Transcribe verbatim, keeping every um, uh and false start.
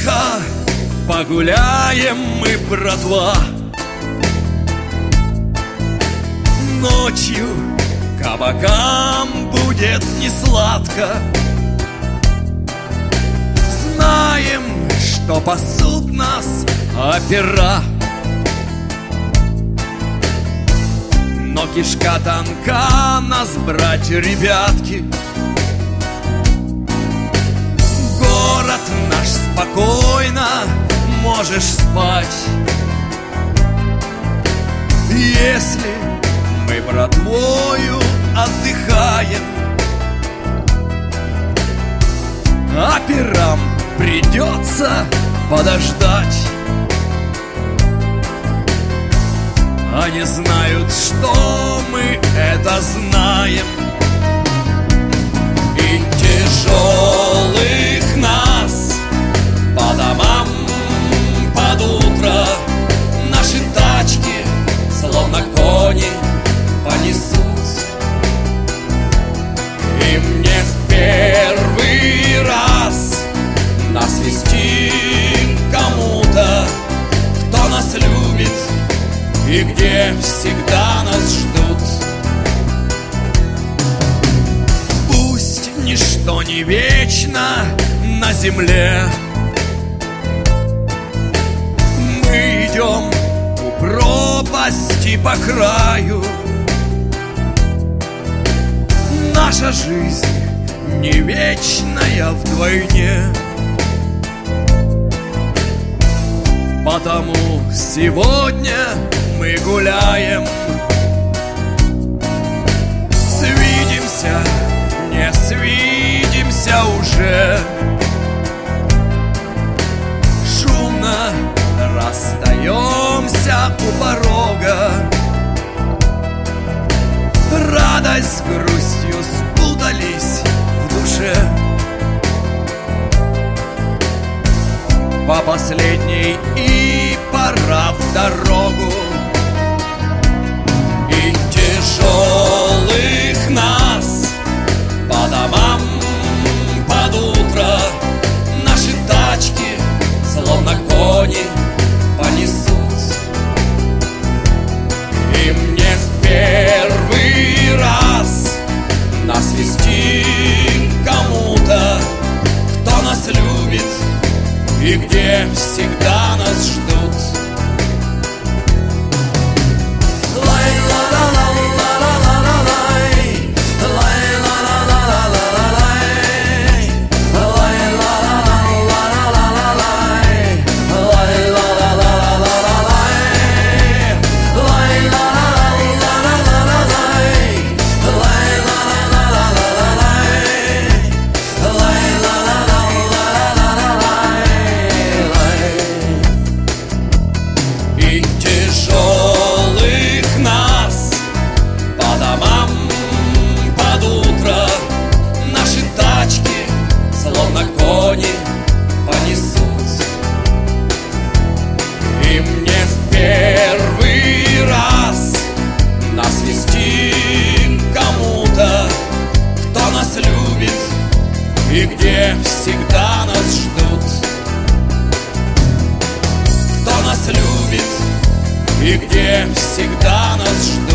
тихо погуляем мы, братва. Ночью кабакам будет несладко. Знаем, что пасут нас опера, но кишка тонка нас брать, ребятки. Город наш спокойно можешь спать, если мы братвою отдыхаем. Операм придется подождать. Они знают, что мы это знаем. И тяжелых нас по домам под утро наши тачки, словно кони, понесут. И мне в первый раз насвистим кому-то, кто нас любит и где всегда нас ждут. Пусть ничто не вечно на земле, мы идем у пропасти по краю. Наша жизнь не вечная вдвойне, потому сегодня мы гуляем. Свидимся, не свидимся уже, шумно расстаемся у порога. Радость с грустью спутались в душе. По последней и пора в дорогу. И тяжелых нас по домам под утро наши тачки, словно кони, понесут. И мне в первый раз насвистим кому-то, кто нас любит и где всегда нас ждут. Понесут. И мне в первый раз насвистим кому-то, кто нас любит и где всегда нас ждут. Кто нас любит и где всегда нас ждут.